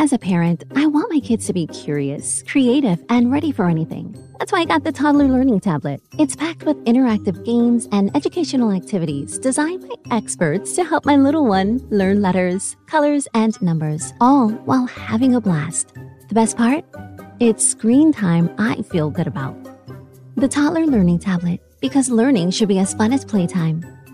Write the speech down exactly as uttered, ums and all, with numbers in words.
As a parent, I want my kids to be curious, creative, and ready for anything. That's why I got the Toddler Learning Tablet. It's packed with interactive games and educational activities designed by experts to help my little one learn letters, colors, and numbers, all while having a blast. The best part? It's screen time I feel good about. The Toddler Learning Tablet, because learning should be as fun as playtime.